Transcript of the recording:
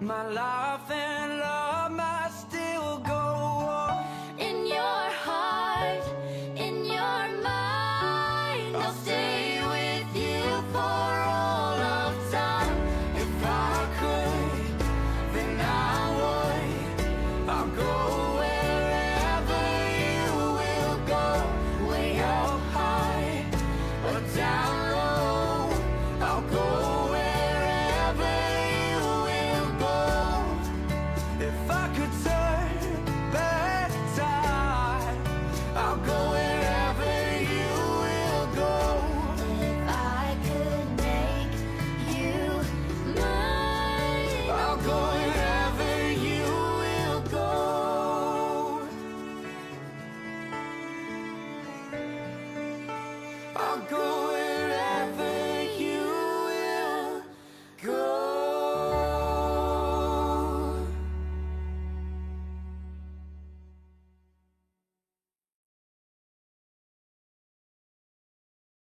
my life and love might still go on. In your heart, in your mind, I'll stay with you for all of time. If I could, then I would. I'll go wherever you will go, way up high or down low. I'll go wherever you will go. If I could turn back time, I'll go wherever you will go. If I could make you mine, I'll go wherever you will go. I'll go